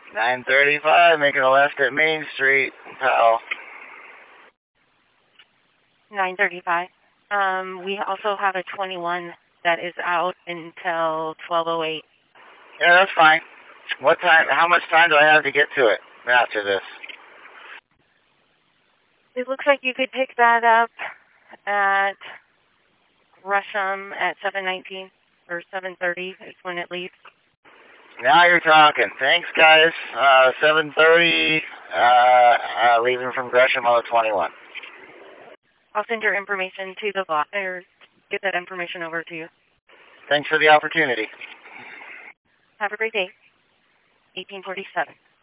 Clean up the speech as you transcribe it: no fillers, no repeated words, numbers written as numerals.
935, making a left at Main Street, pal. 935. We also have a 21 that is out until 12:08. Yeah, that's fine. What time? How much time do I have to get to it after this? It looks like you could pick that up at Gresham at 7:19 or 7:30 is when it leaves. Now you're talking. Thanks, guys. 7:30, leaving from Gresham on the 21. I'll send your information to the bot, or get that information over to you. Thanks for the opportunity. Have a great day. 1847.